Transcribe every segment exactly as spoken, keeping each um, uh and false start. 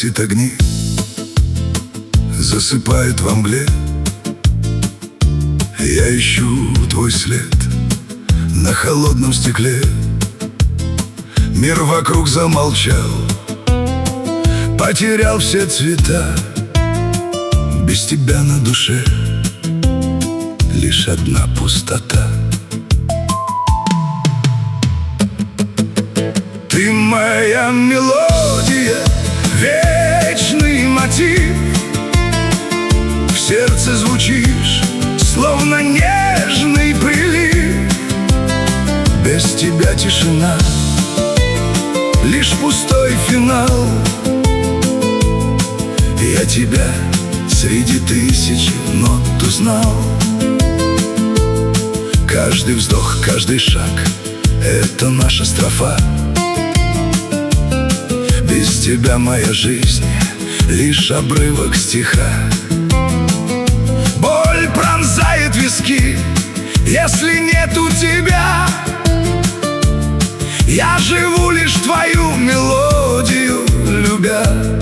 гасит огни, засыпает во мгле. Я ищу твой след на холодном стекле. Мир вокруг замолчал, потерял все цвета. Без тебя на душе лишь одна пустота. Ты моя мелодия, вечный мотив. В сердце звучишь, словно нежный прилив. Без тебя тишина, лишь пустой финал. Я тебя среди тысячи нот узнал. Каждый вздох, каждый шаг — это наша строфа. Без тебя моя жизнь — лишь обрывок стиха. Боль пронзает виски, если нету тебя. Я живу лишь твою мелодию любя.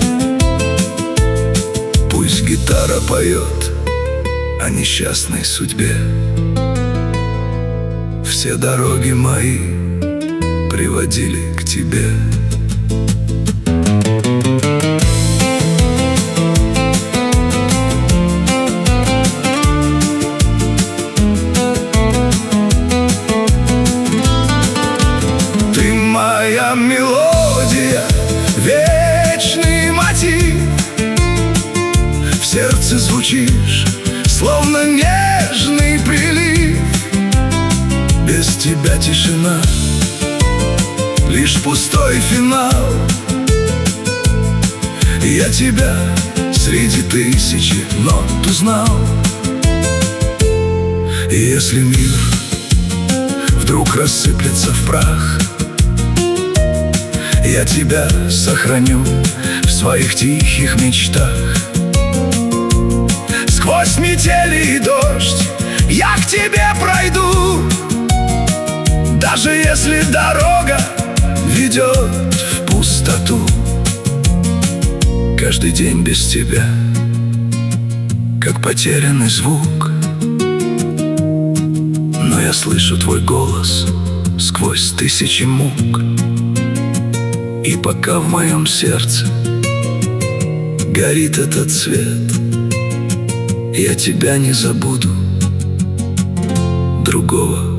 Пусть гитара поет о несчастной судьбе. Все дороги мои приводили к тебе. Ты моя мелодия, вечный мотив. В сердце звучишь, словно нежный прилив. Без тебя тишина, лишь пустой финал. Я тебя среди тысячи нот узнал. И если мир вдруг рассыплется в прах, я тебя сохраню в своих тихих мечтах. Сквозь метели и дождь я к тебе пройду, даже если дорога ведет в пустоту. Каждый день без тебя, как потерянный звук. Но я слышу твой голос сквозь тысячи мук. И пока в моем сердце горит этот свет, я тебя не забуду, другого